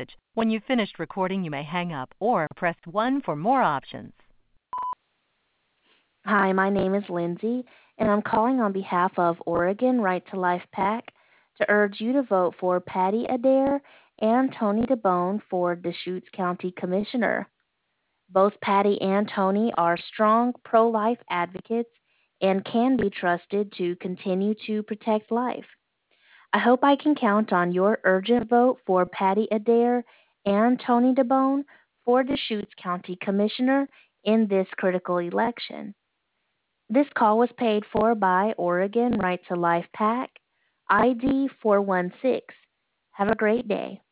message. When you've finished recording, you may hang up or press 1 for more options. Hi, my name is Lindsay, and I'm calling on behalf of Oregon Right to Life PAC to urge you to vote for Patty Adair and Tony DeBone for Deschutes County Commissioner. Both Patty and Tony are strong pro-life advocates and can be trusted to continue to protect life. I hope I can count on your urgent vote for Patty Adair and Tony DeBone for Deschutes County Commissioner in this critical election. This call was paid for by Oregon Right to Life PAC, ID 416. Have a great day.